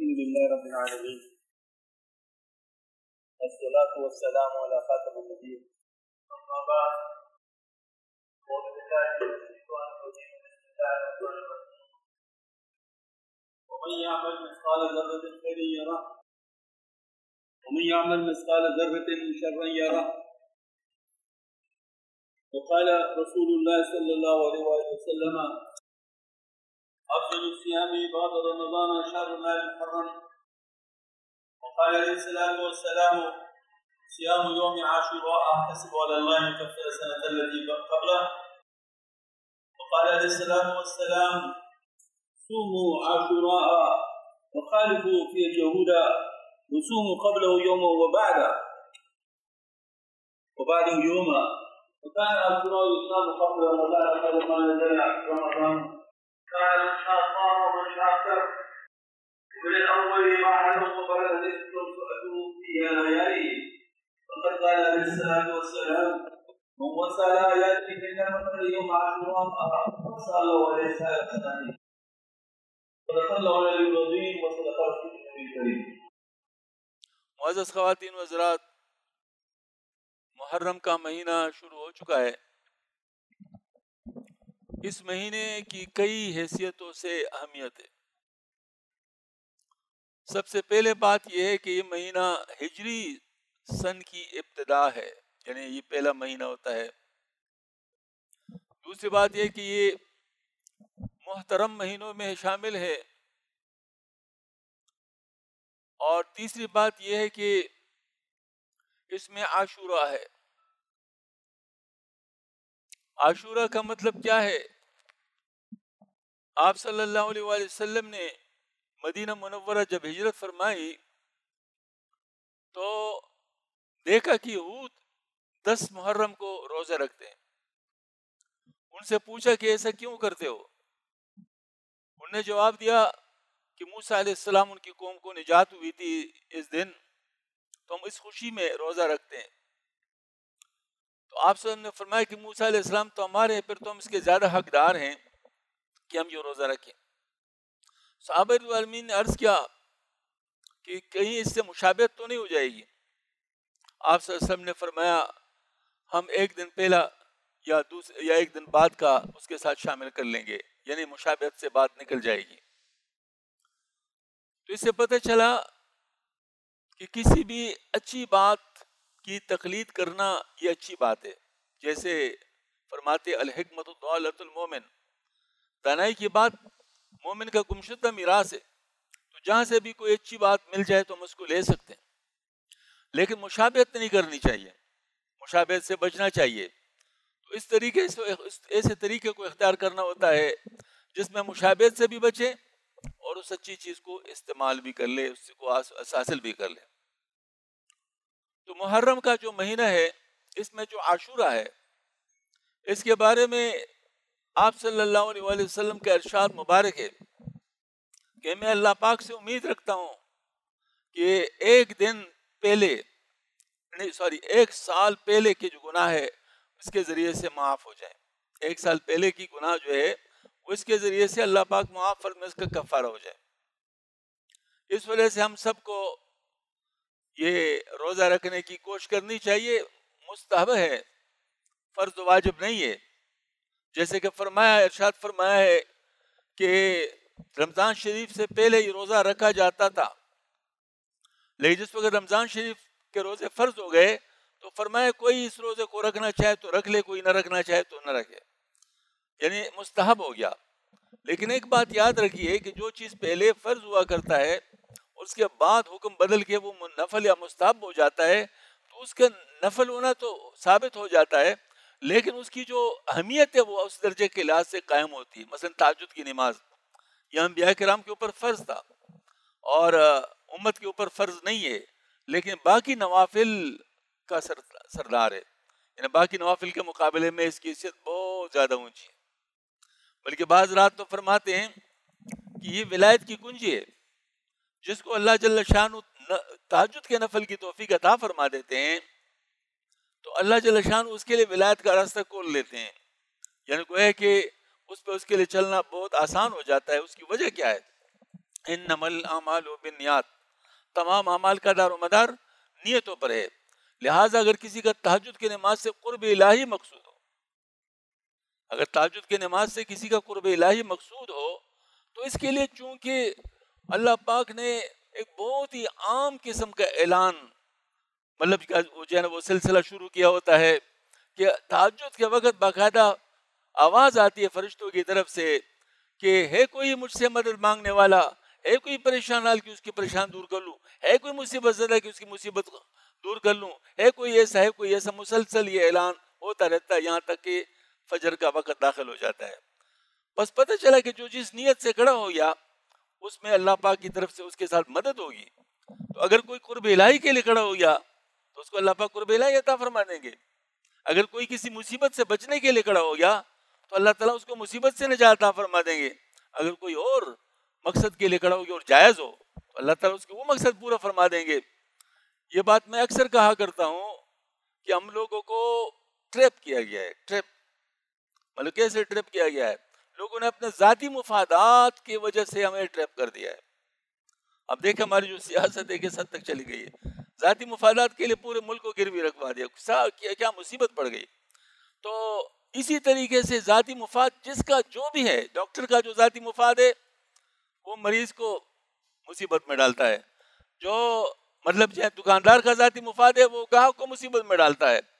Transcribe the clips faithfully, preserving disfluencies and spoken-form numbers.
الحمد لله رب العالمين والصلاة والسلام على خاتم النبيين أما بعد أعوذ بالله من الشيطان الرجيم بسم الله الرحمن الرحيم ومن يعمل مثقال ذرة خيرا يره ومن يعمل مثقال ذرة شرا يره وقال رسول الله صلى الله عليه وسلم أفضل الصيام بعد رمضان شهر الله المحرم وقال عليه الصلاة والسلام صيام يوم عاشوراء أحتسب على الله أن يكفر السنة التي قبله وقال عليه الصلاة والسلام صوموا عاشوراء وخالفوا في اليهود وصوموا قبله يوما وبعده وبعده يوما وكان عاشوراء يصام قبل رمضان قبل ما نزل رمضان كان من شاء الله ومن شاء أكثر من الأول ما علم وبرد ذكر سؤاله فيها ليالي فقد قال عليه الصلاة والسلام من وصل آياته من مثل يوم عاشوراء وصلى الله عليه وسلم صدق الله العلي العظيم وصدق رسوله النبي الكريم. معزز خواتین و حضرات، محرم کا مہینہ شروع ہو چکا ہے. اس مہینے کی کئی حیثیتوں سے اہمیت ہے. سب سے پہلے بات یہ ہے کہ یہ مہینہ ہجری سن کی ابتدا ہے، یعنی یہ پہلا مہینہ ہوتا ہے. دوسری بات یہ کہ یہ محترم مہینوں میں شامل ہے. اور تیسری بات یہ ہے کہ اس میں عاشورہ ہے. عاشورہ کا مطلب کیا ہے؟ آپ صلی اللہ علیہ وآلہ وسلم نے مدینہ منورہ جب ہجرت فرمائی تو دیکھا کہ یہود دس محرم کو روزے رکھتے ہیں. ان سے پوچھا کہ ایسا کیوں کرتے ہو؟ انہوں نے جواب دیا کہ موسیٰ علیہ السلام ان کی قوم کو نجات ہوئی تھی اس دن، تو ہم اس خوشی میں روزہ رکھتے ہیں. تو آپ صلی اللہ علیہ وسلم نے فرمایا کہ موسیٰ علیہ السلام تو ہمارے ہیں، پھر تو ہم اس کے زیادہ حقدار ہیں کہ ہم یہ روزہ رکھیں. صحابہ رضوان نے عرض کیا کہ کہیں اس سے مشابہت تو نہیں ہو جائے گی؟ آپ صلی اللہ علیہ وسلم نے فرمایا ہم ایک دن پہلا یا دوسرے یا ایک دن بعد کا اس کے ساتھ شامل کر لیں گے، یعنی مشابہت سے بات نکل جائے گی. تو اس سے پتہ چلا کہ کسی بھی اچھی بات کی تقلید کرنا یہ اچھی بات ہے. جیسے فرماتے الحکمت ضالۃ المومن، دانائی کی بات مومن کا گمشدہ میراث ہے. تو جہاں سے بھی کوئی اچھی بات مل جائے تو ہم اس کو لے سکتے ہیں، لیکن مشابہت نہیں کرنی چاہیے، مشابہت سے بچنا چاہیے. تو اس طریقے سے ایسے طریقے کو اختیار کرنا ہوتا ہے جس میں مشابہت سے بھی بچے اور اس اچھی چیز کو استعمال بھی کر لے، اس کو حاصل بھی کر لے. تو محرم کا جو مہینہ ہے اس میں جو عاشورہ ہے اس کے بارے میں آپ صلی اللہ علیہ وآلہ وسلم کا ارشاد مبارک ہے کہ میں اللہ پاک سے امید رکھتا ہوں کہ ایک دن پہلے نہیں سوری ایک سال پہلے کے جو گناہ ہے اس کے ذریعے سے معاف ہو جائیں. ایک سال پہلے کی گناہ جو ہے وہ اس کے ذریعے سے اللہ پاک معاف فرمائے، اس کا کفارہ ہو جائے. اس وجہ سے ہم سب کو یہ روزہ رکھنے کی کوشش کرنی چاہیے. مستحب ہے، فرض و واجب نہیں ہے. جیسے کہ فرمایا ارشاد فرمایا ہے کہ رمضان شریف سے پہلے ہی روزہ رکھا جاتا تھا، لیکن جس وقت رمضان شریف کے روزے فرض ہو گئے تو فرمایا کوئی اس روزے کو رکھنا چاہے تو رکھ لے، کوئی نہ رکھنا چاہے تو نہ رکھے، یعنی مستحب ہو گیا. لیکن ایک بات یاد رکھیے کہ جو چیز پہلے فرض ہوا کرتا ہے اس کے بعد حکم بدل کے وہ نفل یا مستحب ہو جاتا ہے تو اس کا نفل ہونا تو ثابت ہو جاتا ہے، لیکن اس کی جو اہمیت ہے وہ اس درجے کے لحاظ سے قائم ہوتی ہے. مثلا تہجد کی نماز یہ انبیاء کرام کے اوپر فرض تھا اور امت کے اوپر فرض نہیں ہے، لیکن باقی نوافل کا سردار ہے، یعنی باقی نوافل کے مقابلے میں اس کی حیثیت بہت زیادہ اونچی ہے. بلکہ بعض رات تو فرماتے ہیں کہ یہ ولایت کی کنجی ہے. جس کو اللہ جل شانہ تہجد کے نفل کی توفیق عطا فرما دیتے ہیں تو اللہ جل شانہ اس کے لیے ولایت کا راستہ کھول لیتے ہیں. یعنی گویا کہ اس پہ اس کے لیے چلنا بہت آسان ہو جاتا ہے. اس کی وجہ کیا ہے؟ انما الاعمال بالنیات، تمام اعمال کا دار و مدار نیتوں پر ہے. لہٰذا اگر کسی کا تہجد کی نماز سے قرب الہی مقصود ہو، اگر تہجد کی نماز سے کسی کا قرب الہی مقصود ہو تو اس کے لیے چونکہ اللہ پاک نے ایک بہت ہی عام قسم کا اعلان، مطلب جو ہے نا وہ سلسلہ شروع کیا ہوتا ہے کہ تہجد کے وقت باقاعدہ آواز آتی ہے فرشتوں کی طرف سے کہ ہے کوئی مجھ سے مدد مانگنے والا، ہے کوئی پریشان حال کہ اس کی پریشان دور کر لوں، ہے کوئی مصیبت زدہ کہ اس کی مصیبت دور کر لوں، ہے کوئی ایسا ہے کوئی ایسا. مسلسل یہ اعلان ہوتا رہتا ہے یہاں تک کہ فجر کا وقت داخل ہو جاتا ہے. بس پتہ چلا کہ جو جس نیت سے کھڑا ہو گیا اس میں اللہ پاک کی طرف سے اس کے ساتھ مدد ہوگی. تو اگر کوئی قرب الہی کے لیے کھڑا ہو گیا تو اس کو اللہ پاک قرب الہی عطا فرما دیں گے. اگر کوئی کسی مصیبت سے بچنے کے لیے کھڑا ہو گیا تو اللہ تعالیٰ اس کو مصیبت سے نجات عطا فرما دیں گے. اگر کوئی اور مقصد کے لیے کھڑا ہو گیا اور جائز ہو تو اللہ تعالیٰ اس کو وہ مقصد پورا فرما دیں گے. یہ بات میں اکثر کہا کرتا ہوں کہ ہم لوگوں کو ٹریپ کیا گیا ہے. ٹریپ مطلب کیسے ٹریپ کیا گیا ہے؟ لوگوں نے اپنے ذاتی مفادات کی وجہ سے ہمیں ٹریپ کر دیا ہے. اب دیکھ ہماری جو سیاست ہے کس حد تک چلی گئی ہے. ذاتی مفادات کے لیے پورے ملک کو گروی رکھوا دیا، کیا مصیبت پڑ گئی. تو اسی طریقے سے ذاتی مفاد جس کا جو بھی ہے، ڈاکٹر کا جو ذاتی مفاد ہے وہ مریض کو مصیبت میں ڈالتا ہے. جو مطلب جو ہے دکاندار کا ذاتی مفاد ہے وہ گاہک کو مصیبت میں ڈالتا ہے.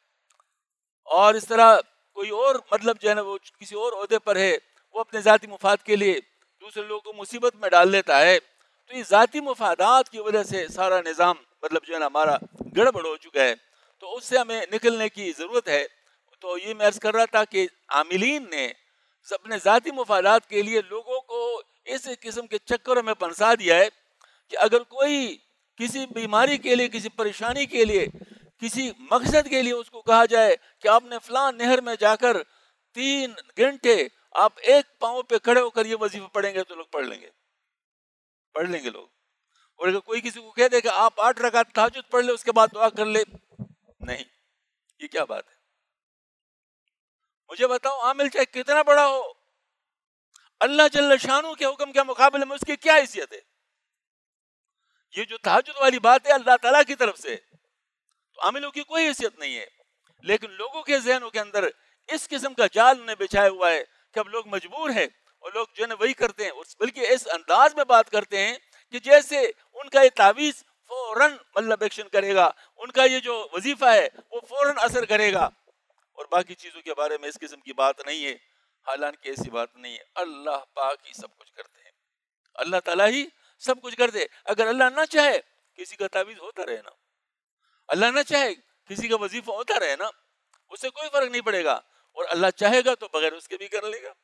اور اس طرح کوئی اور مطلب جو ہے نا وہ کسی اور عہدے پر ہے وہ اپنے ذاتی مفاد کے لیے دوسرے لوگوں کو مصیبت میں ڈال دیتا ہے. تو یہ ذاتی مفادات کی وجہ سے سارا نظام مطلب جو ہے نا ہمارا گڑبڑ ہو چکا ہے. تو اس سے ہمیں نکلنے کی ضرورت ہے. تو یہ میں عرض کر رہا تھا کہ عاملین نے اپنے ذاتی مفادات کے لیے لوگوں کو اس قسم کے چکروں میں پھنسا دیا ہے کہ اگر کوئی کسی بیماری کے لیے، کسی پریشانی کے لیے، کسی مقصد کے لیے اس کو کہا جائے کہ آپ نے فلاں نہر میں جا کر تین گھنٹے آپ ایک پاؤں پہ کھڑے ہو کر یہ وظیفہ پڑھیں گے تو لوگ پڑھ لیں گے پڑھ لیں گے لوگ. اور اگر کوئی کسی کو کہہ دے کہ آپ آٹھ رکعت تہجد پڑھ لے اس کے بعد دعا کر لے، نہیں، یہ کیا بات ہے؟ مجھے بتاؤ عامل چاہے کتنا بڑا ہو، اللہ جل شانہ کے حکم کے مقابلے میں اس کی کیا حیثیت ہے؟ یہ جو تہجد والی بات ہے اللہ تعالیٰ کی طرف سے، تو عاملوں کی کوئی حیثیت نہیں ہے. لیکن لوگوں کے ذہنوں کے اندر اس قسم کا جال انہیں بچھایا ہوا ہے کہ اب لوگ مجبور ہیں اور لوگ جو ہے وہی کرتے ہیں، بلکہ اس انداز میں بات کرتے ہیں کہ جیسے ان کا یہ تعویذ فوراً مطلب ایکشن کرے گا، ان کا یہ جو وظیفہ ہے وہ فوراً اثر کرے گا، اور باقی چیزوں کے بارے میں اس قسم کی بات نہیں ہے. حالانکہ ایسی بات نہیں ہے. اللہ پاک ہی سب کچھ کرتے ہیں، اللہ تعالیٰ ہی سب کچھ کرتے. اگر اللہ نہ چاہے کسی کا تعویذ ہوتا رہے نا، اللہ نہ چاہے کسی کا وظیفہ ہوتا رہے نا، اس سے کوئی فرق نہیں پڑے گا. اور اللہ چاہے گا تو بغیر اس کے بھی کر لے گا.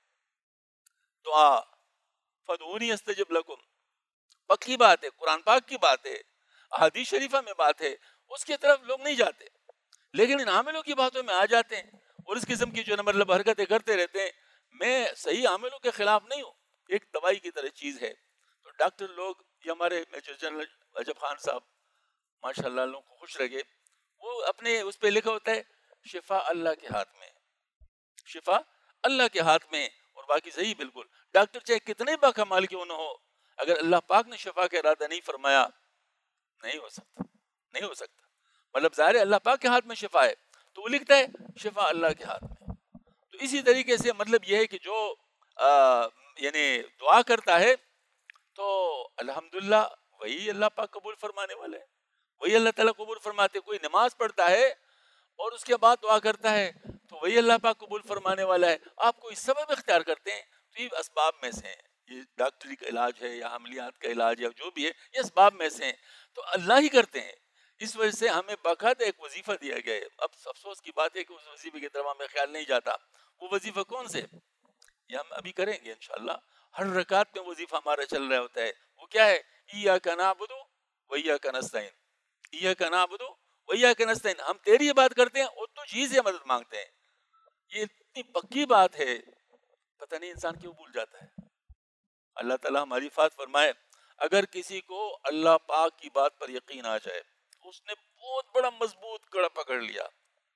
دعا فادعونی استجب لکم پکی بات ہے، قرآن پاک کی بات ہے، احادیث شریفہ میں بات ہے، اس کی طرف لوگ نہیں جاتے. لیکن ان عاملوں کی باتوں میں آ جاتے ہیں اور اس قسم کی جو مطلب حرکتیں کرتے رہتے ہیں. میں صحیح عاملوں کے خلاف نہیں ہوں، ایک دوائی کی طرح چیز ہے. تو ڈاکٹر لوگ، یہ ہمارے میجر جنرل رجب خان صاحب ماشاء اللہ لوگوں کو خوش رکھے، وہ اپنے اس پہ لکھا ہوتا ہے شفا اللہ کے ہاتھ میں، شفا اللہ کے ہاتھ میں. اور باقی صحیح بالکل. ڈاکٹر چاہے کتنے با کمال کیوں نہ ہو، اگر اللہ پاک نے شفا کا ارادہ نہیں فرمایا نہیں ہو سکتا، نہیں ہو سکتا. مطلب ظاہر ہے اللہ پاک کے ہاتھ میں شفا ہے، تو وہ لکھتا ہے شفا اللہ کے ہاتھ میں. تو اسی طریقے سے مطلب یہ ہے کہ جو آ, یعنی دعا کرتا ہے تو الحمدللہ وہی اللہ پاک قبول فرمانے والا ہے، وہی اللہ تعالیٰ قبول فرماتے. کوئی نماز پڑھتا ہے اور اس کے بعد دعا کرتا ہے تو وہی اللہ پاک قبول فرمانے والا ہے. آپ کوئی سبب اختیار کرتے ہیں تو یہ اسباب میں سے ہیں، یہ ڈاکٹری کا علاج ہے یا عملیات کا علاج یا جو بھی ہے یہ اسباب میں سے ہیں، تو اللہ ہی کرتے ہیں. اس وجہ سے ہمیں باقاعدہ ایک وظیفہ دیا گیا ہے. اب افسوس کی بات ہے کہ اس وظیفے کی طرف ہمیں خیال نہیں جاتا. وہ وظیفہ کون سے یہ ہم ابھی کریں گے انشاءاللہ. ہر رکعت میں وظیفہ ہمارا چل رہا ہوتا ہے. وہ کیا ہے؟ ایاک نعبد و ایاک نستعین، ایاک نعبد و ایاک نستعین. ہم تیری عبادت کرتے ہیں اور تجھ ہی سے مدد مانگتے ہیں. یہ اتنی پکی بات ہے، پتہ نہیں انسان کیوں بھول جاتا ہے. اللہ تعالیٰ ہماری حفاظت فرمائے. اگر کسی کو اللہ پاک کی بات پر یقین آ جائے، اس نے بہت بڑا مضبوط گڑھ پکڑ لیا،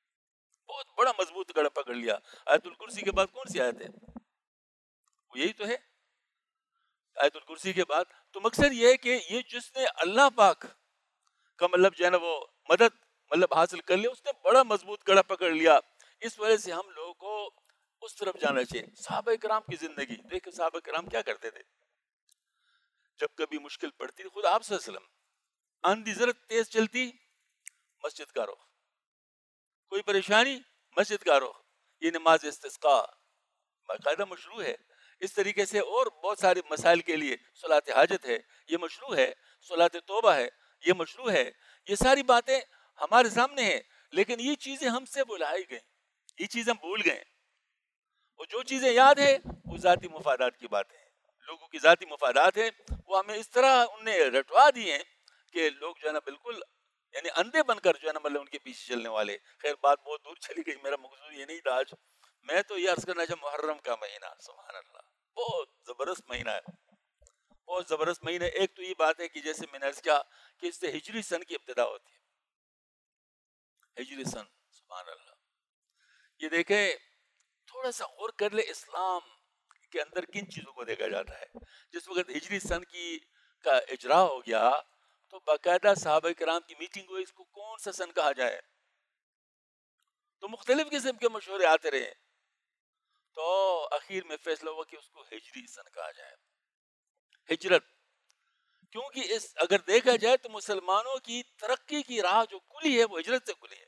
بہت بڑا مضبوط گڑھ پکڑ لیا. آیت الکرسی کے بعد کون سی آیت ہے؟ وہ یہی تو ہے. آیت الکرسی کے بعد. تو مقصد یہ ہے کہ یہ جس نے اللہ پاک کا مطلب جو ہے نا وہ مدد مطلب حاصل کر لیا, اس نے بڑا مضبوط کڑا پکڑ لیا. اس وجہ سے ہم لوگوں کو اس طرف جانا چاہیے. صحابہ کرام کی زندگی دیکھیں, صحابہ کرام کیا کرتے تھے جب کبھی مشکل پڑتی تھی. خود آپ صلی اللہ علیہ وسلم آندھی ضرورت تیز چلتی, مسجد کا رخ, کوئی پریشانی مسجد کا رخ. یہ نماز استسقاء باقاعدہ مشروع ہے. اس طریقے سے اور بہت سارے مسائل کے لیے صلاۃ حاجت ہے, یہ مشروع ہے. صلاۃ توبہ ہے, یہ مشروع ہے. یہ ساری باتیں ہمارے سامنے ہیں, لیکن یہ چیزیں ہم سے بلائی گئیں, یہ چیزیں ہم بھول گئے. اور جو چیزیں یاد ہے وہ ذاتی مفادات کی باتیں ہیں, لوگوں کی ذاتی مفادات ہیں. وہ ہمیں اس طرح ان نے رٹوا دی ہیں کہ لوگ جو ہے نا بالکل یعنی اندھے بن کر جو ہے نا مطلب ان کے پیچھے چلنے والے. خیر بات بہت دور چلی گئی, میرا مقصود یہ نہیں تھا آج. میں تو یہ عرض کرنا چاہتا ہوں, محرم کا مہینہ سبحان اللہ بہت زبردست مہینہ ہے, بہت زبردست مہینہ. ایک تو یہ بات ہے کہ جیسے میں نے عرض کیا کہ اس سے ہجری سن کی ابتدا ہوتی ہے, ہجری سن. سبحان اللہ. یہ دیکھیں تھوڑا سا اور کر لے, اسلام کے اندر کن چیزوں کو دیکھا جاتا ہے. جس وقت ہجری سن کی کا اجرا ہو گیا تو باقاعدہ صحابہ کرام کی میٹنگ ہوئی, اس کو کون سا سن کہا جائے. تو مختلف قسم کے مشورے آتے رہے, تو اخیر میں فیصلہ ہوا کہ اس کو ہجری سن کہا جائے. ہجرت, کیونکہ اس اگر دیکھا جائے تو مسلمانوں کی ترقی کی راہ جو کھلی ہے وہ ہجرت سے کھلی ہے.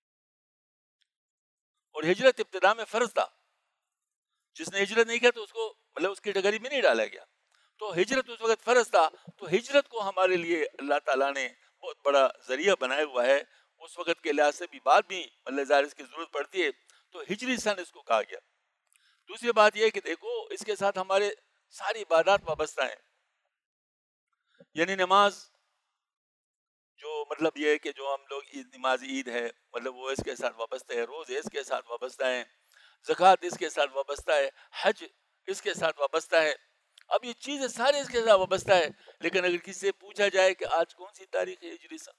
اور ہجرت ابتدا میں فرض تھا. جس نے ہجرت نہیں کیا تو اس کو مطلب اس کی ڈگری میں نہیں ڈالا گیا. تو ہجرت اس وقت فرض تھا. تو ہجرت کو ہمارے لیے اللہ تعالیٰ نے بہت بڑا ذریعہ بنایا ہوا ہے. اس وقت کے لحاظ سے بھی بعد بھی مطلب ظاہر اس کی ضرورت پڑتی ہے, تو ہجری سن اس کو کہا گیا. دوسری بات یہ کہ دیکھو اس کے ساتھ ہمارے ساری عبادات وابستہ ہیں. یعنی نماز جو مطلب یہ ہے کہ جو ہم لوگ عید نماز عید ہے مطلب وہ اس کے ساتھ وابستہ ہے, روزے اس کے ساتھ وابستہ ہیں, زکوٰۃ اس کے ساتھ وابستہ ہے, حج اس کے ساتھ وابستہ ہے. اب یہ چیزیں سارے اس کے ساتھ وابستہ ہے. لیکن اگر کسی سے پوچھا جائے کہ آج کون سی تاریخ ہے ہجری سن,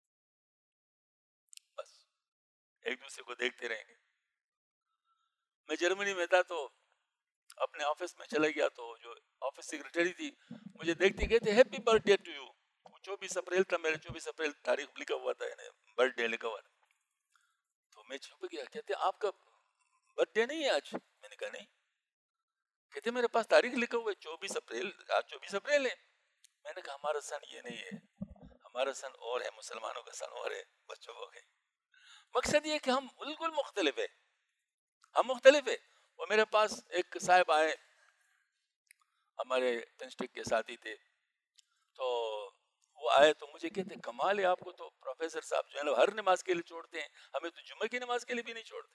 بس ایک دوسرے کو دیکھتے رہیں گے. میں جرمنی میں تھا تو اپنے آفس میں چلا گیا, تو جو آفس سیکرٹری تھی مجھے دیکھتے کہتے happy birthday to you. چوبیس اپریل تھا, میرے چوبیس اپریل تاریخ لکھا ہوا تھا, یعنی برتھ ڈے لکھا ہوا تھا. تو میں چھپ گیا, کہتے آپ کا برتھ ڈے نہیں ہے آج. میں نے کہا نہیں. کہتے میرے پاس تاریخ لکھا ہوا ہے چوبیس اپریل, آج چوبیس اپریل ہے. میں نے کہا ہمارا سن یہ نہیں ہے, ہمارا سن اور ہے, مسلمانوں کا سن اور ہے. بچوں ہو گئے. مقصد یہ کہ ہم بالکل مختلف ہے, ہم مختلف ہے. اور میرے پاس ایک صاحب آئے, ہمارے تنسٹک کے ساتھی تھے, تو وہ آئے تو مجھے کہتے کمال ہے, آپ کو تو پروفیسر صاحب جو ہے ہر نماز کے لیے چھوڑتے ہیں, ہمیں تو جمعہ کی نماز کے لیے بھی نہیں چھوڑتے.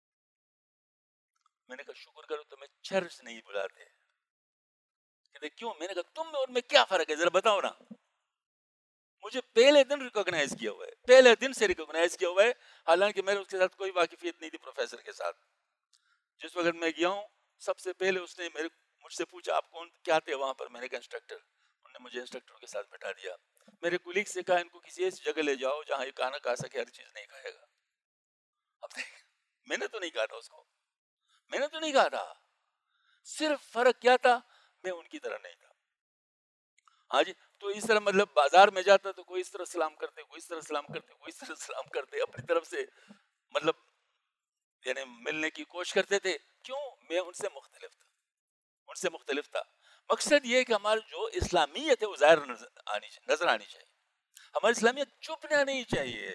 میں نے کہا شکر کرو تمہیں چرچ نہیں بلاتے. کہتے کیوں؟ میں نے کہا تم میں اور میں کیا فرق ہے ذرا بتاؤ نا. مجھے پہلے دن ریکوگنائز کیا ہوا ہے, پہلے دن سے ریکوگنائز کیا ہوا ہے, حالانکہ میرے اس کے ساتھ کوئی واقفیت نہیں تھی پروفیسر کے ساتھ. جس وقت میں گیا ہوں سب سے پہلے اس نے میرے مجھ سے پوچھا آپ کون کیا تھے وہاں پر. میں نے کہا انسٹرکٹر. انہوں نے مجھے انسٹرکٹر کے ساتھ بٹھا دیا. میرے کولیگ سے کہا ان کو کسی ایسی جگہ لے جاؤ جہاں یہ کھانا کھا سکے, ہر چیز نہیں کھائے گا. اب میں نے تو نہیں کہا تھا اس کو, میں نے تو نہیں کہا تھا. صرف فرق کیا تھا, میں ان کی طرح نہیں تھا. ہاں جی, تو اس طرح مطلب بازار میں جاتا تو کوئی اس طرح سلام کرتے, کوئی اس طرح سلام کرتے, کوئی اس طرح سلام کرتے, اپنی طرف سے مطلب یعنی ملنے کی کوشش کرتے تھے. کیوں؟ میں ان سے مختلف تھا, ان سے مختلف تھا. مقصد یہ ہے کہ ہماری جو اسلامیت ہے وہ ظاہر نظر آنی چاہیے. ہماری اسلامیت چھپنا نہیں چاہیے.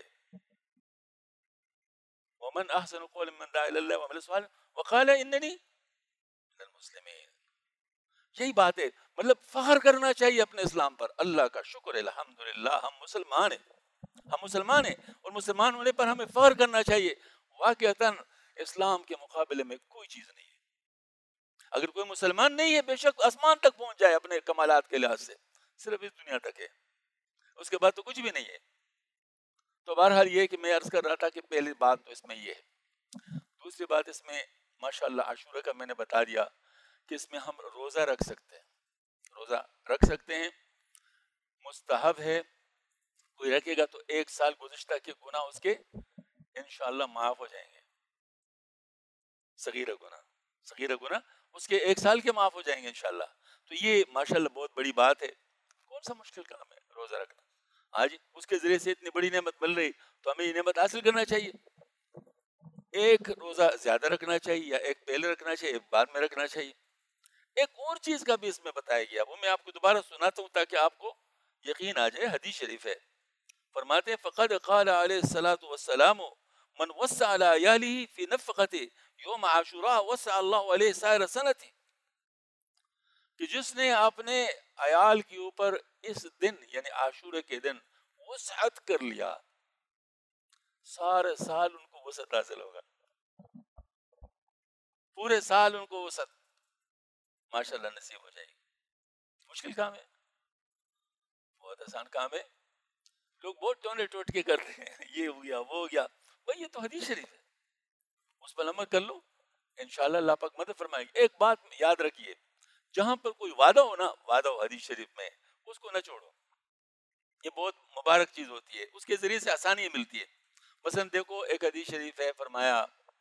ومن احسن قولا ممن دعا الی اللہ وعمل صالحا وقال اننی من المسلمین. یہی بات ہے, مطلب فخر کرنا چاہیے اپنے اسلام پر. اللہ کا شکر ہے, الحمدللہ ہم مسلمان ہیں, ہم مسلمان ہیں, اور مسلمان ہونے پر ہمیں فخر کرنا چاہیے. واقعتاً اسلام کے مقابلے میں کوئی چیز نہیں ہے. اگر کوئی مسلمان نہیں ہے بے شک آسمان تک پہنچ جائے اپنے کمالات کے لحاظ سے, صرف اس دنیا تک ہے, اس کے بعد تو کچھ بھی نہیں ہے. تو بہرحال یہ کہ میں عرض کر رہا تھا کہ پہلی بات تو اس میں یہ ہے. دوسری بات اس میں ماشاءاللہ عاشورہ کا میں نے بتا دیا کہ اس میں ہم روزہ رکھ سکتے ہیں, روزہ رکھ سکتے ہیں, مستحب ہے. کوئی رکھے گا تو ایک سال گزشتہ کے گناہ اس کے انشاءاللہ معاف ہو جائیں گے. صغیرہ گناہ, صغیرہ گناہ اس کے ایک سال کے معاف ہو جائیں گے انشاءاللہ. تو یہ ماشاءاللہ بہت بڑی بات ہے. کون سا مشکل کام ہے روزہ رکھنا؟ آج اس کے ذریعے سے اتنی بڑی نعمت مل رہی تو ہمیں یہ نعمت حاصل کرنا چاہیے. ایک روزہ زیادہ رکھنا چاہیے یا ایک پہلے رکھنا چاہیے ایک بعد میں رکھنا چاہیے. ایک اور چیز کا بھی اس میں بتایا گیا, وہ میں آپ کو دوبارہ سناتا ہوں تاکہ آپ کو یقین آ جائے. حدیث شریف ہے, فرماتے ہیں فقد قال علیہ الصلوۃ والسلام من وسع علی عیاله فی نفقته یوم عاشوراء وسع اللہ علیہ سائر سنتی, کہ جس نے اپنے عیال کے اوپر اس دن یعنی عاشورے کے دن وسعت کر لیا, سارے سال ان کو وسعت حاصل ہوگا, پورے سال ان کو وسعت ماشاءاللہ نصیب ہو جائے گی. مشکل کام ہے, بہت آسان کام ہے. لوگ بہت ٹونے ٹوٹ کے کر رہے ہیں, یہ ہو گیا وہ ہو گیا. بھائی یہ تو حدیث شریف ہے, اس پر عمل کر لو, انشاءاللہ اللہ پاک مدد فرمائے گی. ایک بات یاد رکھیے, جہاں پر کوئی وعدہ ہو نا, وعدہ ہو حدیث شریف میں, اس کو نہ چھوڑو. یہ بہت مبارک چیز ہوتی ہے, اس کے ذریعے سے آسانی ملتی ہے. مثلا دیکھو ایک حدیث شریف ہے, فرمایا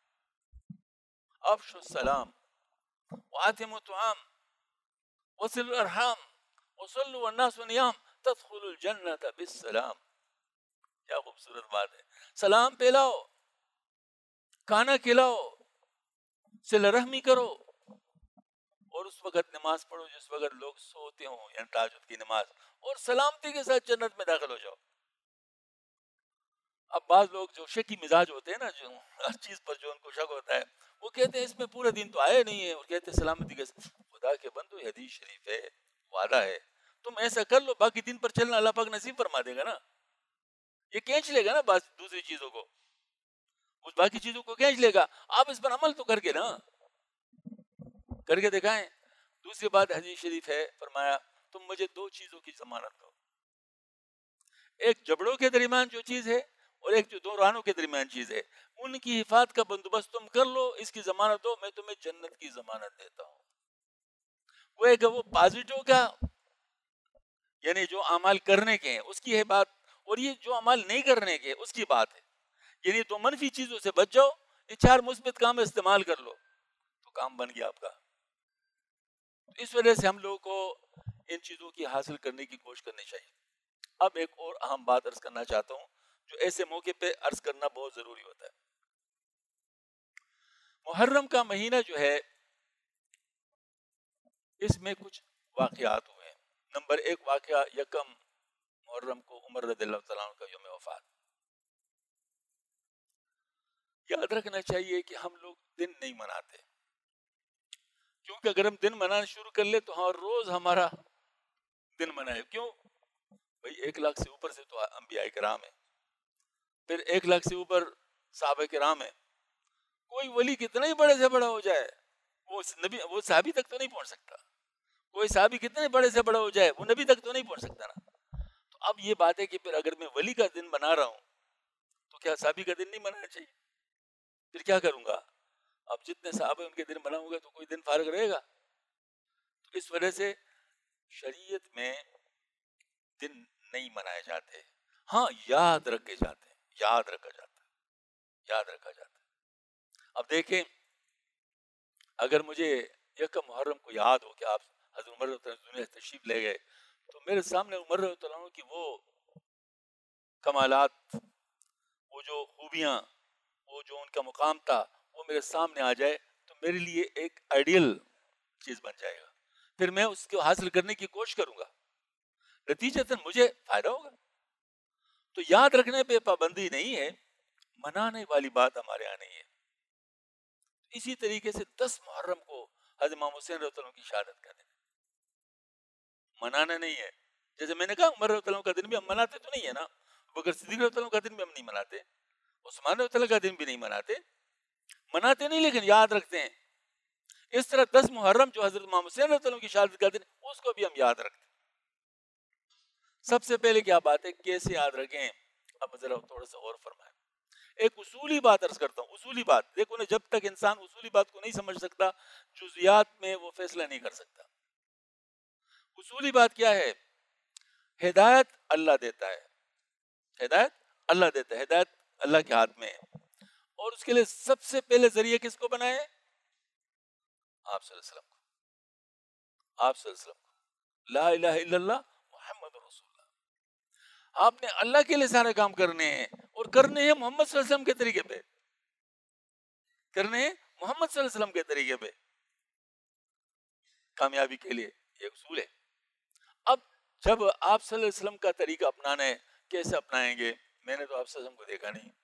افشوا السلام وآتموا الطعام وصلوا الارحام وصلوا والناس نیام تدخلوا الجنة بالسلام. کیا خوبصورت بات ہے. سلام پھیلاؤ, کھانا کھلاؤ, صلہ رحمی کرو, اور اس وقت نماز پڑھو جس وقت لوگ سوتے ہوں, یعنی تہجد کی نماز, اور سلامتی کے ساتھ جنت میں داخل ہو جاؤ. اب بعض لوگ جو شکی مزاج ہوتے ہیں نا, جو ہر چیز پر جو ان کو شک ہوتا ہے, وہ کہتے ہیں اس میں پورا دن تو آیا نہیں ہے, اور کہتے ہیں سلامتی کے ساتھ. خدا کے بندو یہ حدیث شریف ہے, وعدہ ہے, تم ایسا کر لو, باقی دن پر چلنا اللہ پاک نصیب فرما دے گا نا. یہ کھینچ لے گا نا بس دوسری چیزوں کو, اس باقی چیزوں کو کھینچ لے گا. آپ اس پر عمل تو کر کے نا, کر کے دکھائیں. دوسری بات حدیث شریف ہے, فرمایا تم مجھے دو چیزوں کی ضمانت دو. ایک جبڑوں کے درمیان جو چیز ہے, اور ایک جو دو رانوں کے درمیان چیز ہے, ان کی حفاظت کا بندوبست تم کر لو, اس کی ضمانت دو, میں تمہیں جنت کی ضمانت دیتا ہوں. وہ ایک وہ پازیٹو کا یعنی جو اعمال کرنے کے ہیں اس کی ہے بات, اور یہ جو عمل نہیں کرنے کے اس کی بات ہے. یعنی تو منفی چیزوں سے بچ جاؤ, یہ چار مثبت کام استعمال کر لو, تو کام بن گیا آپ کا. اس وجہ سے ہم لوگوں کو ان چیزوں کی حاصل کرنے کی کوشش کرنی چاہیے. اب ایک اور اہم بات عرض کرنا چاہتا ہوں جو ایسے موقع پہ عرض کرنا بہت ضروری ہوتا ہے. محرم کا مہینہ جو ہے اس میں کچھ واقعات ہوئے ہیں. نمبر ایک واقعہ یکم محرم کو عمر رضی اللہ تعالیٰ عنہ کا یوم وفات. یاد رکھنا چاہیے کہ ہم لوگ دن نہیں مناتے, کیونکہ اگر ہم دن منانا شروع کر لیں تو ہر روز ہمارا دن منائے. کیوں بھائی, ایک لاکھ سے اوپر سے تو انبیاء کرام ہیں, پھر ایک لاکھ سے اوپر صحابہ کرام ہیں. کوئی ولی کتنا ہی بڑے سے بڑا ہو جائے وہ نبی وہ صحابی تک تو نہیں پہنچ سکتا. کوئی صحابی کتنے بڑے سے بڑا ہو جائے وہ نبی تک تو نہیں پہنچ سکتا نا. تو اب یہ بات ہے کہ پھر اگر میں ولی کا دن بنا رہا ہوں تو کیا صحابی کا دن نہیں منانا چاہیے؟ پھر کیا کروں گا؟ اب جتنے صحابہ ان کے دن بناؤں گا تو کوئی دن فارغ رہے گا. تو اس وجہ سے شریعت میں دن نہیں منائے جاتے. ہاں یاد رکھے جاتے ہیں, یاد رکھا جاتا ہے, یاد رکھا جاتا ہے. اب دیکھیں, اگر مجھے یکم محرم کو یاد ہو کہ آپ حضرت عمر رضی اللہ عنہ تشریف لے گئے, تو میرے سامنے عمر رضی اللہ عنہ کی وہ کمالات, وہ جو خوبیاں, وہ جو ان کا مقام تھا, وہ میرے سامنے آ جائے تو میرے لیے ایک آئیڈیل چیز بن جائے گا. پھر میں اس کو حاصل کرنے کی کوشش کروں گا, نتیجتاً مجھے فائدہ ہوگا. تو یاد رکھنے پہ پابندی نہیں ہے, منانے والی بات ہمارے یہاں نہیں ہے. اسی طریقے سے دس محرم کو حضرت امام حسین رضی اللہ عنہ کی شہادت کا دن, منانا نہیں ہے. جیسے میں نے کہا عمر رضی اللہ عنہ کا دن بھی ہم مناتے تو نہیں ہے نا, بکر صدیق رضی اللہ عنہ کا دن بھی ہم نہیں مناتے, عثمان رضی اللہ عنہ کا دن بھی نہیں مناتے, مناتے نہیں لیکن یاد رکھتے ہیں. اس طرح دس محرم جو حضرت امام حسین رضی اللہ عنہ کی شہادت کا دن, اس کو بھی ہم یاد رکھتے ہیں. سب سے پہلے کیا بات ہے, کیسے یاد رکھیں؟ اب ذرا تھوڑا سا اور فرمائیں. ایک اصولی بات عرض کرتا ہوں, اصولی بات دیکھو نا, جب تک انسان اصولی بات کو نہیں سمجھ سکتا جزیات میں وہ فیصلہ نہیں کر سکتا. اصولی بات کیا ہے؟ ہدایت اللہ دیتا ہے, ہدایت اللہ دیتا ہے, ہدایت اللہ کے ہاتھ میں ہے. اور اس کے لیے سب سے پہلے ذریعہ کس کو بنائے؟ آپ صلی اللہ علیہ وسلم کو. آپ صلی اللہ علیہ وسلم کو، لا الہ الا اللہ محمد رسول اللہ. آپ نے اللہ کے لیے سارے کام کرنے ہیں، اور کرنے ہیں محمد صلی اللہ علیہ وسلم کے طریقے پہ، کرنے ہیں محمد صلی اللہ علیہ وسلم کے طریقے پہ کامیابی کے لیے. یہ اصول ہے. اب جب آپ صلی اللہ علیہ وسلم کا طریقہ اپنانا ہے، کیسے اپنائیں گے؟ میں نے تو آپ صلی اللہ علیہ وسلم کو دیکھا نہیں.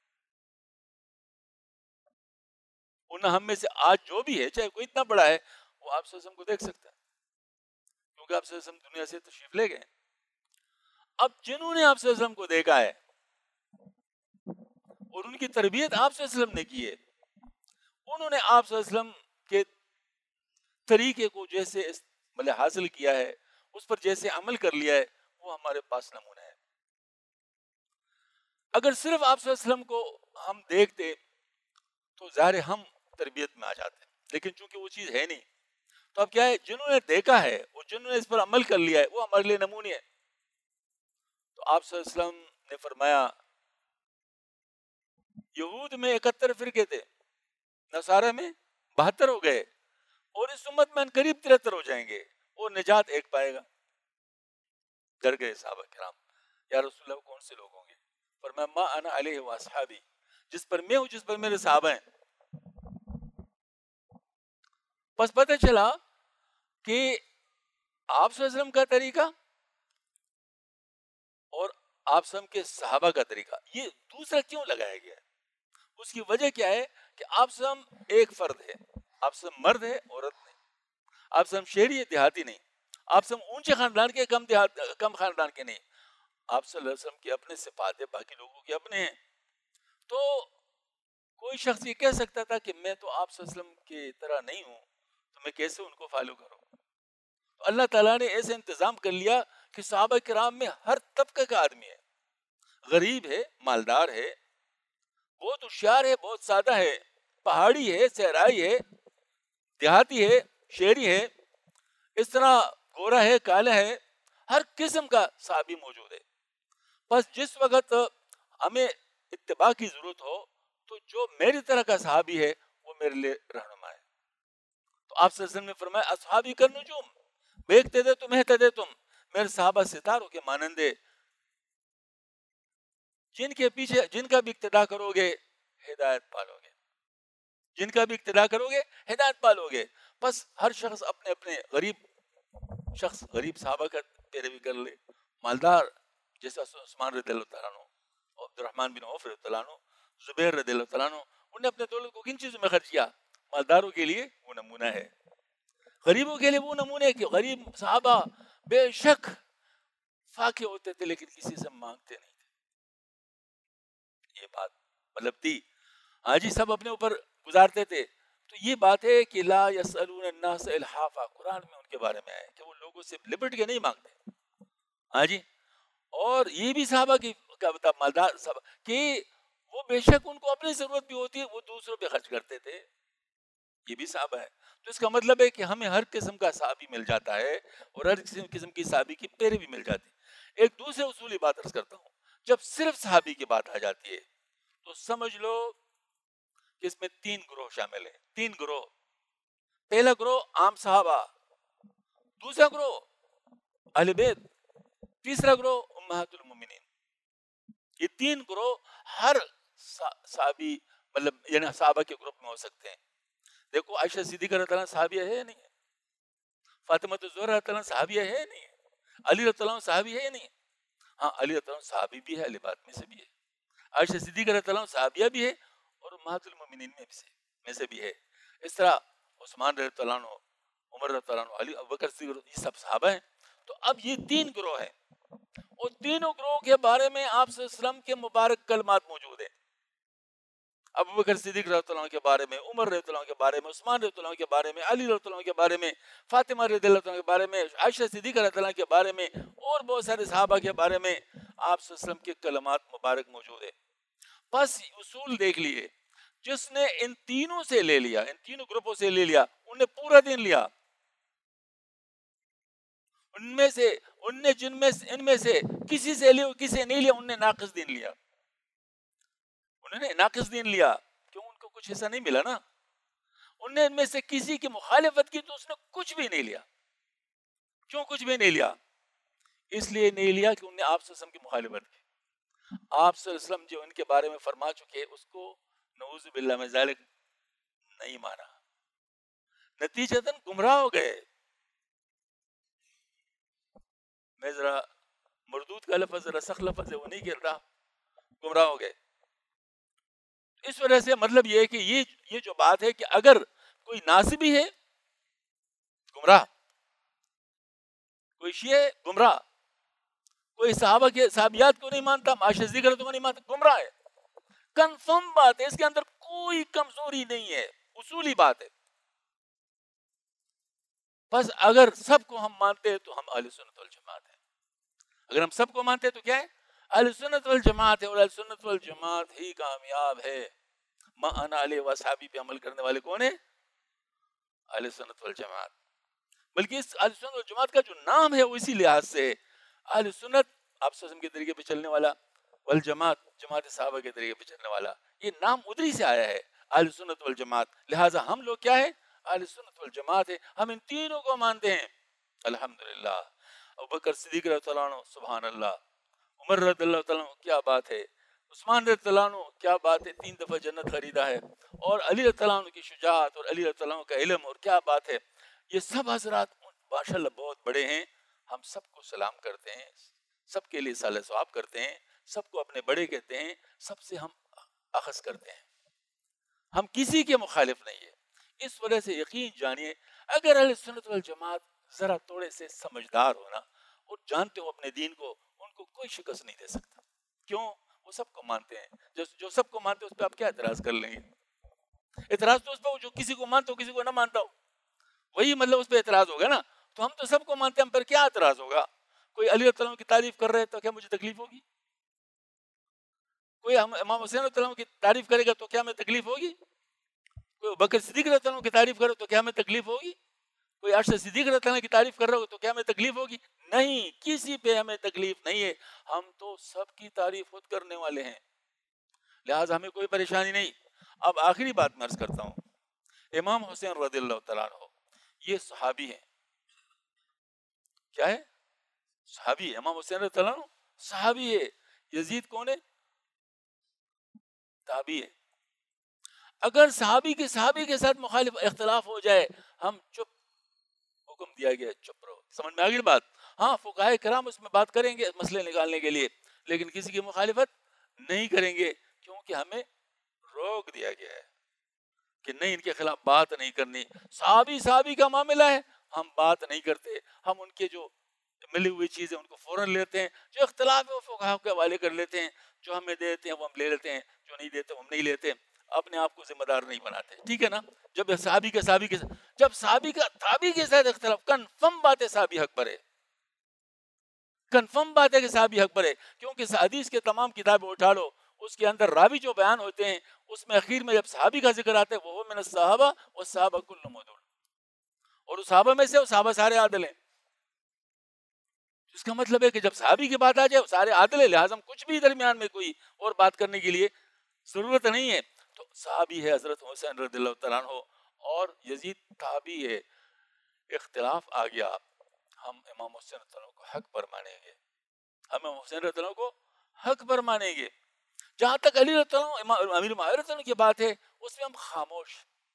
ان ہم میں سے آج جو بھی ہے، چاہے کوئی اتنا بڑا ہے، وہ آپ صلی اللہ علیہ وسلم کو دیکھ سکتا ہے، کیونکہ آپ صلی اللہ علیہ وسلم دنیا سے تشریف لے گئے. اب جنہوں نے آپ صلی اللہ علیہ وسلم کو دیکھا ہے اور ان کی تربیت آپ صلی اللہ علیہ وسلم نے کی ہے، انہوں نے آپ صلی اللہ علیہ وسلم کے طریقے کو جیسے مطلب حاصل کیا ہے، اس پر جیسے عمل کر لیا ہے، وہ ہمارے پاس نمونہ ہے. اگر صرف آپ صلی اللہ علیہ وسلم کو ہم دیکھتے تو ظاہر ہم تربیت میں آ جاتے، لیکن چونکہ وہ چیز ہے نہیں، تو اب کیا ہے، جنہوں نے دیکھا ہے اور جنہوں نے اس پر عمل کر لیا ہے، وہ ہمارے لیے نمونے ہیں. تو آپ صلی اللہ علیہ وسلم نے فرمایا، یہود میں اکہتر فرقے تھے، نصارہ میں بہتر ہو گئے، اور اس امت میں ان قریب ترہتر ہو جائیں گے، وہ نجات ایک پائے گا. ڈر گئے صحابہ کرام، یا رسول اللہ کون سے لوگ ہوں گے؟ فرمایا ما انا علیہ واصحابی، جس پر میں ہوں، جس پر میرے صحابہ ہیں. بس پتہ چلا کہ آپ صلی اللہ علیہ وسلم کا طریقہ اور آپ صلی اللہ علیہ وسلم کے صحابہ کا طریقہ یہ دوسرا کیوں لگایا گیا ہے؟ اس کی وجہ کیا ہے کہ آپ صلی اللہ علیہ وسلم ایک فرد ہے، آپ صلی اللہ علیہ وسلم مرد ہے، عورت نہیں. آپ صلی اللہ علیہ وسلم شہری ہے، دیہاتی نہیں. آپ صلی اللہ علیہ وسلم اونچے خاندان کے، کم دیہات کم خاندان کے نہیں. آپ صلی اللہ علیہ وسلم کے اپنے صفات ہیں، باقی لوگوں کے اپنے ہیں. تو کوئی شخص یہ کہہ سکتا تھا کہ میں تو آپ صلی اللہ علیہ وسلم کی طرح نہیں ہوں، تو میں کیسے ان کو فالو کروں؟ تو اللہ تعالیٰ نے ایسے انتظام کر لیا کہ صحابہ کرام میں ہر طبقے کا آدمی ہے، غریب ہے، مالدار ہے، بہت ہوشیار ہے، بہت سادہ ہے، پہاڑی ہے، صحرائی ہے، دیہاتی ہے، شہری ہے، اس طرح گورا ہے، کالا ہے، ہر قسم کا صحابی موجود ہے. بس جس وقت ہمیں اتباع کی ضرورت ہو تو جو میری طرح کا صحابی ہے وہ میرے لیے رہنما ہے. تو آپ صلی اللہ علیہ وسلم نے فرمایا اصحابی کا نجوم، دیکھتے تھے تم اہتدے تم، میرے صحابہ ستاروں کے مانندے، جن کے پیچھے جن کا بھی اقتداء کرو گے ہدایت پالو گے، جن کا بھی اقتداء کرو گے ہدایت پالو گے. بس ہر شخص اپنے اپنے غریب شخص غریب صحابہ کا پیروی کر لے، مالدار جیسے عثمان رضی اللہ تعالیٰ عنہ، عبد الرحمن بن عوف رضی اللہ عنہ، زبیر رضی اللہ تعالیٰ عنہ، انہوں نے اپنے دولت کو کن چیزوں میں خرچ کیا؟ مالداروں کے لیے وہ نمونہ ہے، غریبوں کے لیے وہ نمونہ ہے کہ غریب صحابہ بے شک فاقے ہوتے تھے لیکن کسی سے مانگتے نہیں تھے. یہ بات مطلب تھی، ہاں جی سب اپنے اوپر گزارتے تھے. تو یہ بات ہے کہ لا یسألون الناس الحافا، قرآن میں ان کے بارے میں ہے کہ وہ لوگوں سے لپٹ کے نہیں مانگتے. ہاں جی، اور یہ بھی صحابہ کی کا مالدار صحابہ کہ وہ بے شک ان کو اپنی ضرورت بھی ہوتی ہے، وہ دوسروں پہ خرچ کرتے تھے، یہ بھی صحابہ ہے. تو اس کا مطلب ہے کہ ہمیں ہر قسم کا صحابی مل جاتا ہے اور ہر قسم کی صحابی کی پیروی مل جاتی ہے. ایک دوسرے اصولی بات عرض کرتا ہوں، جب صرف صحابی کی بات آ جاتی ہے تو سمجھ لو کہ اس میں تین گروہ شامل ہیں. تین گروہ، پہلا گروہ عام صحابہ، دوسرا گروہ اہل بیت، تیسرا گروہ امہات المومنین. یہ تین گروہ ہر صحابی مطلب یعنی صحابہ کے گروپ میں ہو سکتے ہیں. دیکھو عائشہ صدیقہ رضی اللہ عنہ صحابیہ ہے یا نہیں ہے؟ فاطمہ الزہرا رضی اللہ عنہ صحابیہ ہے یا نہیں ہے؟ علی رضی اللہ عنہ صحابی ہے یا نہیں ہے؟ ہاں علی رضی اللہ عنہ صحابی بھی ہے، اہل بیت میں سے بھی ہے. عائشہ صدیقہ رضی اللہ عنہ صحابیہ بھی ہے اور امہات المومنین میں سے میں سے بھی ہے. اس طرح عثمان رضی اللہ عنہ، عمر رضی اللہ عنہ، علی ابوبکر صدیق، یہ سب صحابہ ہیں. تو اب یہ تین گروہ ہیں اور تینوں گروہ کے بارے میں آپ صلی اللہ علیہ وسلم کے مبارک کلمات موجود ہیں. ابوبکر صدیق رضی اللہ عنہ کے بارے میں، عمر رضی اللہ عنہ کے بارے میں، عثمان رضی اللہ عنہ کے بارے میں، علی رضی اللہ عنہ کے بارے میں، فاطمہ رضی اللہ عنہ کے بارے میں، عائشہ صدیقہ رضی اللہ عنہ کے بارے میں اور بہت سارے صحابہ کے بارے میں آپ صلی اللہ علیہ وسلم کے کلمات مبارک موجود ہیں. بس اصول دیکھ لیے، جس نے ان تینوں سے لے لیا، ان تینوں گروپوں سے لے لیا، انہوں نے پورا دین لیا. ان میں سے ان نے جن میں ان میں سے کسی سے لیا کسی سے نہیں لیا، انہوں نے ناقص دین لیا. انہوں نے ناقص دین لیا کیوں؟ ان کو کچھ حصہ نہیں ملا نا. انہوں نے ان میں سے کسی کی مخالفت کی تو اس نے کچھ بھی نہیں لیا. کیوں کچھ بھی نہیں لیا؟ اس لیے نہیں لیا کہ انہوں نے آپ صلی اللہ علیہ وسلم کی مخالفت کی. آپ صلی اللہ علیہ وسلم جو ان کے بارے میں فرما چکے اس کو نعوذ باللہ من ذالک نہیں مانا، نتیجتاً گمراہ ہو گئے. میں ذرا مردود کا لفظ ذرا سخت لفظ ہے وہ نہیں کہہ رہا، گمراہ ہو گئے. اس وجہ سے مطلب یہ ہے کہ یہ یہ جو بات ہے کہ اگر کوئی ناصبی ہے گمراہ، کوئی شیعہ گمراہ، کوئی صحابہ کے صحابیات کو نہیں مانتا، معاشر ذکر کو نہیں مانتا، گمراہ ہے. کنفرم بات ہے، اس کے اندر کوئی کمزوری نہیں ہے، اصولی بات ہے. بس اگر سب کو ہم مانتے ہیں تو ہم اہل سنت والجماعت ہیں. اگر ہم سب کو مانتے ہیں تو کیا ہے؟ اہل سنت والجماعت ہے. اور اہل سنت والجماعت ہی کامیاب ہے. ما انا علیہ وصحابی پہ عمل کرنے والے کون ہیں؟ اہل سنت والجماعت. بلکہ اس اہل سنت والجماعت کا جو نام ہے وہ اسی لحاظ سے ہے. اہل سنت آپ صلی اللہ علیہ وسلم کے طریقے پہ چلنے والا، والجماعت جماعت صحابہ کے طریقے پہ چلنے والا، یہ نام ادھری سے آیا ہے اہل سنت والجماعت. لہٰذا ہم لوگ کیا ہے؟ اہل سنت والجماعت ہے. ہم ان تینوں کو مانتے ہیں. الحمدللہ. ابوبکر صدیق رضی اللہ عنہ سبحان اللہ، عمر رضی اللہ تعالیٰ عنہ کیا بات ہے، عثمان رضی اللہ عنہ کیا بات ہے، تین دفعہ جنت خریدا ہے. اور علی رضی اللہ عنہ کی شجاعت اور علی رضی اللہ عنہ کا علم اور کیا بات ہے. یہ سب حضرات ماشاءاللہ بہت بڑے ہیں. ہم سب کو سلام کرتے ہیں، سب کے لیے صالح ثواب کرتے ہیں، سب کو اپنے بڑے کہتے ہیں، سب سے ہم اخذ کرتے ہیں. ہم کسی کے مخالف نہیں ہے. اس وجہ سے یقین جانیے اگر اہل سنت والجماعت ذرا تھوڑے سے سمجھدار ہونا اور جانتے ہو اپنے دین کو، ان کو کوئی شکست نہیں دے سکتا. کیوں؟ وہ سب کو مانتے ہیں. جو جو سب کو مانتے ہیں اس پہ آپ کیا اعتراض کر لیں گے؟ اعتراض تو اس پہ جو کسی کو مانتا ہو کسی کو نہ مانتا ہو، وہی مطلب اس پہ اعتراض ہوگا نا. تو ہم تو سب کو مانتے ہیں، ہم پر کیا اعتراض ہوگا؟ کوئی علی رضی اللہ عنہ کی تعریف کر رہے تو کیا مجھے تکلیف ہوگی؟ کوئی امام حسین رضی اللہ عنہ کی تعریف کرے گا تو کیا ہمیں تکلیف ہوگی؟ کوئی بکر صدیق رضی اللہ عنہ کی تعریف کرے تو کیا ہمیں تکلیف ہوگی؟ کوئی عائشہ صدیق رضی اللہ عنہ کی تعریف کر رہا ہو تو کیا ہمیں تکلیف ہوگی؟ نہیں، کسی پہ ہمیں تکلیف نہیں ہے. ہم تو سب کی تعریف خود کرنے والے ہیں، لہٰذا ہمیں کوئی پریشانی نہیں. اب آخری بات میں عرض کرتا ہوں. امام حسین رضی اللہ تعالیٰ عنہ یہ صحابی ہیں. کیا ہے؟ صحابی ہے. امام حسین رضی اللہ عنہ صحابی ہے. یزید کون ہے؟ تابعی ہے. اگر صحابی کے صحابی کے ساتھ مخالف اختلاف ہو جائے ہم چپ، حکم دیا گیا چپ رہو. سمجھ میں آ گئی بات؟ ہاں فقہائے کرام اس میں بات کریں گے مسئلے نکالنے کے لیے، لیکن کسی کی مخالفت نہیں کریں گے، کیونکہ ہمیں روک دیا گیا ہے کہ نہیں ان کے خلاف بات نہیں کرنی. صحابی صحابی کا معاملہ ہے، ہم بات نہیں کرتے. ہم ان کے جو ملی ہوئی چیزیں ان کو فوراً لیتے ہیں، جو اختلاف ہے وہ فقہاء کے حوالے کر لیتے ہیں، جو ہمیں دے دیتے ہیں وہ ہم لے لیتے ہیں، جو نہیں دیتے ہم نہیں لیتے. اپنے آپ کو ذمہ دار نہیں بناتے. ٹھیک ہے نا؟ جب صحابی کے صحابی کے جب صحابی کا تابعی کے ساتھ اختلاف، کنفرم بات ہے صحابی حق پر ہے. کنفرم بات ہے کہ صحابی حق پر ہے، کیونکہ حدیث کے تمام کتابیں اٹھا لو، اس کے اندر راوی جو بیان ہوتے ہیں اس میں اخیر میں جب صحابی کا ذکر آتا ہے وہ من الصحابہ والصحابہ کلهم عدول، اور اس صحابہ میں سے وہ صحابہ سارے عادل ہیں. اس کا مطلب ہے کہ جب صحابی کی بات آ جائے وہ سارے عادل ہیں، لہٰذا کچھ بھی درمیان میں کوئی اور بات کرنے کے لیے ضرورت نہیں ہے. تو صحابی ہے حضرت حسین رضی اللہ تعالیٰ عنہ اور یزید تابعی ہے. اختلاف آ گیا، ہم امام حسین رضی اللہ عنہ کو حق پر مانیں گے، ہم امام حسین رضی اللہ عنہ کو حق پر مانیں گے. جہاں تک علی رضی اللہ عنہ امیر معاویہ رضی اللہ عنہ کی بات ہے اس میں ہم خاموش،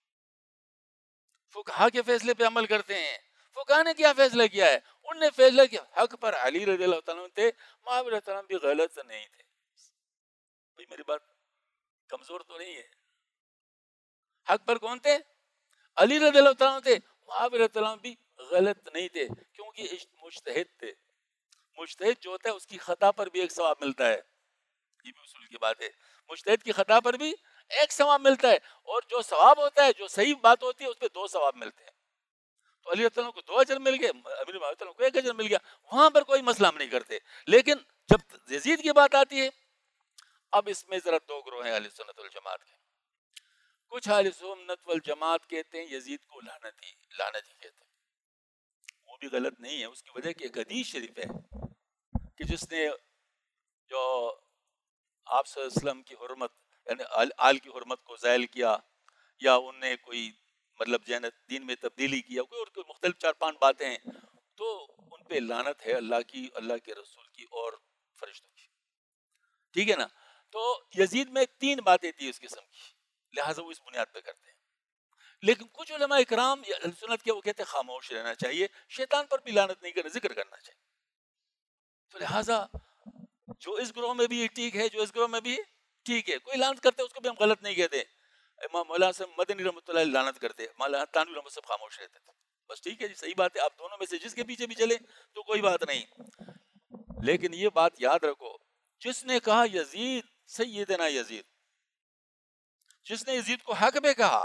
فقہا کے فیصلے پہ عمل کرتے ہیں. فقہا نے کیا فیصلہ کیا ہے؟ انہوں نے فیصلہ کیا حق پر علی رضی اللہ تعالیٰ عنہ تھے، معاویہ رضی اللہ عنہ بھی غلط نہیں تھے. بھئی میری بات کمزور تو نہیں ہے. حق پر کون تھے؟ علی رضی اللہ تعالیٰ عنہ تھے. معاویہ رضی اللہ عنہ بھی غلط نہیں تھے، کیونکہ مجتہد تھے. مجتہد جو ہوتا ہے اس کی خطا پر بھی ایک ثواب ملتا ہے. یہ بھی اصول کی بات ہے، مجتہد کی خطا پر بھی ایک ثواب ملتا ہے، اور جو ثواب ہوتا ہے جو صحیح بات ہوتی ہے اس پہ دو ثواب ملتے ہیں. تو علی رضی اللہ عنہ کو دو اجر مل گئے، امیر معاویہ رضی اللہ عنہ کو ایک اجر مل گیا. وہاں پر کوئی مسئلہ ہم نہیں کرتے. لیکن جب یزید کی بات آتی ہے، اب اس میں ذرا دو گروہ ہیں اہل سنت والجماعت کے. کچھ اہل سنت والجماعت کہتے ہیں یزید کو لعنتی لعنتی کہتے ہیں. وہ بھی غلط نہیں ہے. اس کی وجہ کہ ایک حدیث شریف ہے کہ جس نے جو آپ صلی اللہ علیہ وسلم کی حرمت یعنی آل کی حرمت کو زائل کیا، یا ان نے کوئی مطلب دین میں تبدیلی کیا، کوئی اور کوئی مختلف چار پانچ باتیں ہیں، تو ان پہ لعنت ہے اللہ کی, اللہ کے رسول کی اور فرشتوں کی. ٹھیک ہے نا. تو یزید میں تین باتیں تھی اس قسم کی, لہٰذا وہ اس بنیاد پہ کرتے ہیں. لیکن کچھ علماء اکرام یا اہل سنت کے وہ کہتے ہیں خاموش رہنا چاہیے, شیطان پر بھی لعنت نہیں کرنا, ذکر کرنا چاہیے. تو لہٰذا جو اس گروہ میں بھی ٹھیک ہے, جو اس گروہ میں بھی ٹھیک ہے, کوئی لعنت کرتے اس کو بھی ہم غلط نہیں کہتے. امام مولانا صاحب مدنی رحمۃ اللہ علیہ لعنت کرتے, مولانا تانوی رحمۃ صاحب خاموش رہتے تھے. بس ٹھیک ہے جی, صحیح بات ہے, آپ دونوں میں سے جس کے پیچھے بھی چلے تو کوئی بات نہیں. لیکن یہ بات یاد رکھو, جس نے کہا یزید سیدنا یزید, جس نے یزید کو حق میں کہا,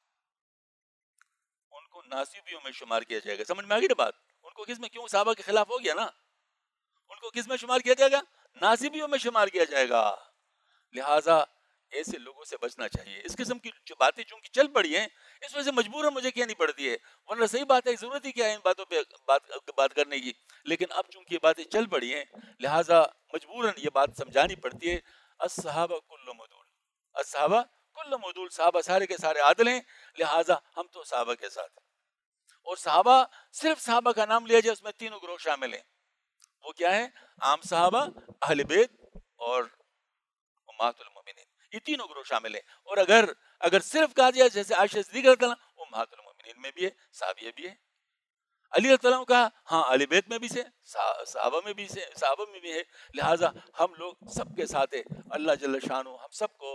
ان کو ناصبیوں میں شمار کیا جائے گا. سمجھ میں آ گئی نا بات؟ ان کو کس میں, کیوں صحابہ کے خلاف ہو گیا نا, ان کو کس میں شمار کیا جائے گا؟ ناصبیوں میں شمار کیا جائے گا. لہٰذا ایسے لوگوں سے بچنا چاہیے. اس قسم کی جو باتیں چونکہ چل پڑی ہیں, اس وجہ سے مجبوراً مجھے کہنی پڑتی ہے, ورنہ صحیح بات ہے, ضرورت ہی کیا ہے ان باتوں پہ بات بات کرنے کی. لیکن اب چونکہ یہ باتیں چل پڑی ہیں, لہٰذا مجبوراً یہ بات سمجھانی پڑتی ہے. الصحابہ کل مدول, الصحابہ کل مدول, صحابہ سارے کے سارے عادل ہیں, لہٰذا ہم تو صحابہ کے ساتھ ہیں. اور صحابہ, صرف صحابہ کا نام لیا جائے اس میں تینوں گروہ شامل ہیں. وہ کیا ہے؟ عام صحابہ, اہل بیت اور امہات المومنین, یہ تینوں گروہ شامل ہیں. اور اگر اگر صرف کہا جائے جیسے عائشہ صدیقہ رضی اللہ عنہا امہات المومنین میں بھی ہے, صحابیہ بھی ہے. علی رضی اللہ عنہ کہا ہاں اہل بیت میں بھی سے, صحابہ میں بھی سے, صحابہ میں بھی ہے. لہٰذا ہم لوگ سب کے ساتھ ہیں. اللہ جل شانہ ہم سب کو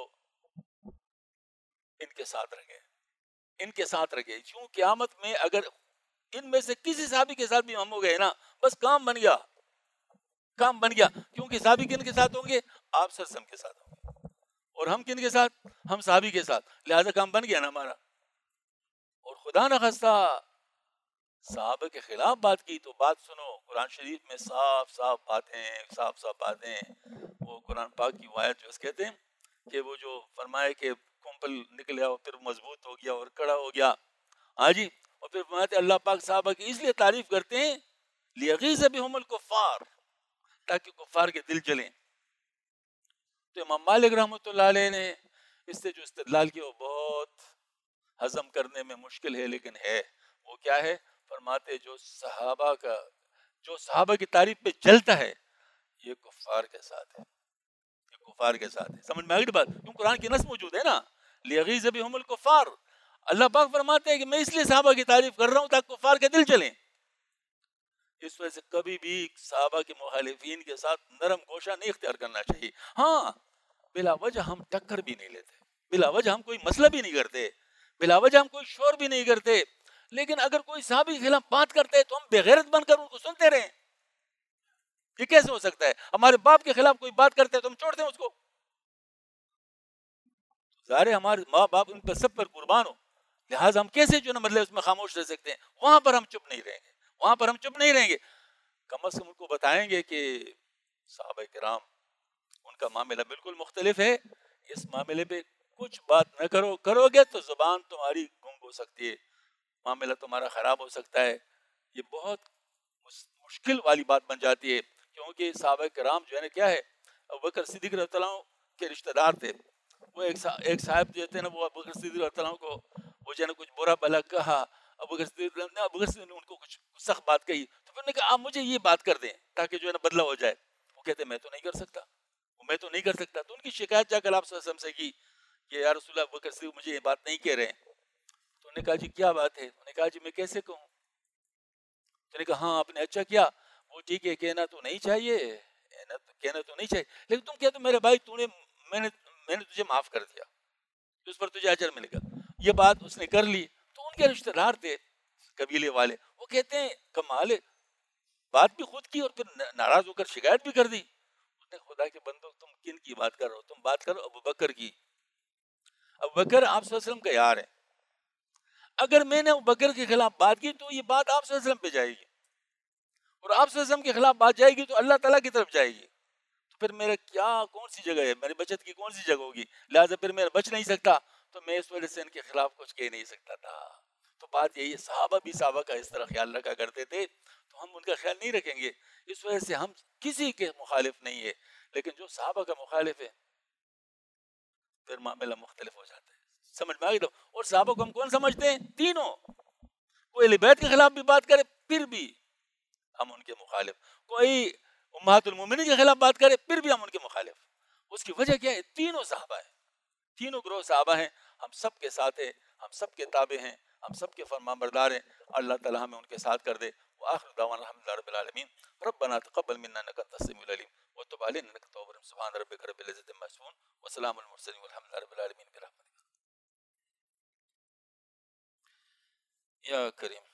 ان کے ساتھ رکھے, ان کے ساتھ رکھے. کیوں قیامت میں اگر ان میں سے کسی صحابی کے ساتھ بھی ہم ہو گئے نا, بس کام بن گیا, کام بن گیا. کیونکہ صحابی کن کے ساتھ ہوں گے؟ آپ صلی اللہ علیہ وسلم کے ساتھ ہوں گے. اور ہم کن کے ساتھ؟ ہم صحابی کے ساتھ. لہذا کام بن گیا نا ہمارا. اور خدا نخواستہ صحابہ کے خلاف بات کی تو بات سنو, قرآن شریف میں صاف صاف باتیں, صاف صاف باتیں. وہ قرآن پاک کی آیت جو اس کہتے ہیں کہ وہ جو فرمائے کہ کمپل نکلیا اور پھر مضبوط ہو گیا اور کڑا ہو گیا, ہاں جی. اور پھر فرماتے اللہ پاک صحابہ کی اس لیے تعریف کرتے ہیں لیغیظ بہم الکفار, تاکہ کفار کے دل جلیں. تو امام مالک رحمۃ اللہ علیہ نے اس سے جو استدلال کیا وہ بہت ہضم کرنے میں مشکل ہے, لیکن ہے. وہ کیا ہے؟ فرماتے جو صحابہ کا, جو صحابہ کی تعریف پہ جلتا ہے یہ کفار کے ساتھ ہے, یہ کفار کے ساتھ ہے. سمجھ میں آ گئی بات؟ کیوں قرآن کی نص موجود ہے نا, لیغیظ بہم الکفار. اللہ پاک فرماتے ہیں کہ میں اس لیے صحابہ کی تعریف کر رہا ہوں تاکہ کفار کے دل چلیں. اس وجہ سے کبھی بھی صحابہ کے مخالفین کے ساتھ نرم گوشہ نہیں اختیار کرنا چاہیے. ہاں بلا وجہ ہم ٹکر بھی نہیں لیتے, بلا وجہ ہم کوئی مسئلہ بھی نہیں کرتے, بلا وجہ ہم کوئی شور بھی نہیں کرتے. لیکن اگر کوئی صحابی کے خلاف بات کرتے ہے تو ہم بے غیرت بن کر ان کو سنتے رہیں. یہ کیسے ہو سکتا ہے؟ ہمارے باپ کے خلاف کوئی بات کرتے ہے تو ہم چھوڑ دیں اس کو؟ ظاہر ہے ہمارے ماں باپ ان پر سب پر قربان ہو, لہٰذا ہم کیسے جو نا مطلب اس میں خاموش رہ سکتے ہیں؟ وہاں پر ہم چپ نہیں رہیں گے, وہاں پر ہم چپ نہیں رہیں گے. کم از کم ان کو بتائیں گے کہ صحابہ کرام ان کا معاملہ بالکل مختلف ہے, اس معاملے پہ کچھ بات نہ کرو, کرو گے تو زبان تمہاری گنگ ہو سکتی ہے, معاملہ تمہارا خراب ہو سکتا ہے. یہ بہت مشکل والی بات بن جاتی ہے, کیونکہ صحابہ کرام جو ہے نا کیا ہے, ابو بکر صدیق رضی اللہ عنہ کے رشتہ دار تھے. وہ ایک ایک صاحب جو تھے نا, وہ ابو بکر صدیق رضی اللہ عنہ کو وہ جو ہے نا کچھ برا بھلا کہا. ابو بکر صدیق نے ابو بکر صدیق نے ان کو کچھ سخت بات کہی, تو پھر نے کہا آپ مجھے یہ بات کر دیں تاکہ جو ہے نا بدلہ ہو جائے. وہ کہتے میں تو نہیں کر سکتا, میں تو نہیں کر سکتا. تو ان کی شکایت جا کر آپ صلی اللہ علیہ وسلم سے کی کہ یا رسول اللہ ابو بکر صدیق مجھے یہ بات نہیں کہہ رہے ہیں. تو انہوں نے کہا جی کیا بات ہے؟ انہوں نے کہا جی میں کیسے کہوں؟ تو نے کہا ہاں آپ نے اچھا کیا, وہ ٹھیک ہے کہنا تو نہیں چاہیے, کہنا تو نہیں چاہیے, لیکن تم کہتے میرے بھائی تو نے میں نے میں نے تجھے معاف کر دیا, اس پر تجھے اجر ملے گا. یہ بات اس نے کر لی. تو ان کے رشتہ دار تھے قبیلے والے, وہ کہتے ہیں کمال ہے, بات بھی خود کی اور پھر ناراض ہو کر شکایت بھی کر دی. اس نے خدا کے بندو تم کن کی بات کر رہے ہو؟ تم بات کرو ابو بکر کی. ابو بکر آپ صلی اللہ علیہ وسلم کا یار ہے, اگر میں نے ابو بکر کے خلاف بات کی تو یہ بات آپ صلی اللہ علیہ وسلم پہ جائے گی, اور آپ صلی اللہ علیہ وسلم کے خلاف بات جائے گی تو اللہ تعالیٰ کی طرف جائے گی. تو پھر میرا کیا کون سی جگہ ہے, میری بچت کی کون سی جگہ ہوگی؟ لہٰذا پھر میں بچ نہیں سکتا, تو میں اس وجہ سے ان کے خلاف کچھ کہہ نہیں سکتا تھا. تو بات یہی ہے, صحابہ بھی صحابہ کا اس طرح خیال رکھا کرتے تھے, تو ہم ان کا خیال نہیں رکھیں گے. اس وجہ سے ہم کسی کے مخالف نہیں ہے, لیکن جو صحابہ کا مخالف ہے پھر معاملہ مختلف ہو جاتا ہے. سمجھ میں آ گئی؟ اور صحابہ کو ہم کون سمجھتے ہیں؟ تینوں. کوئی اہل بیت کے خلاف بھی بات کرے پھر بھی ہم ان کے مخالف. کوئی امہات المومنین کے خلاف بات کرے پھر بھی ہم ان کے مخالف. اس کی وجہ کیا ہے؟ تینوں صحابہ ہیں, تینوں گروہ صحابہ ہیں, ہم سب کے ساتھ ہیں, ہم سب کے تابع ہیں, ہم سب کے فرمان بردار ہیں. اللہ تعالی ہمیں ان کے ساتھ کر دے. وآخر دعوانا الحمدللہ رب العالمین. ربنا تقبل منا انک انت السمیع العلیم وتب علینا انک التواب الرحیم. سبحان ربک رب العزۃ عما یصفون وسلام علی المرسلین والحمد للہ رب العالمین برحمتک یا کریم.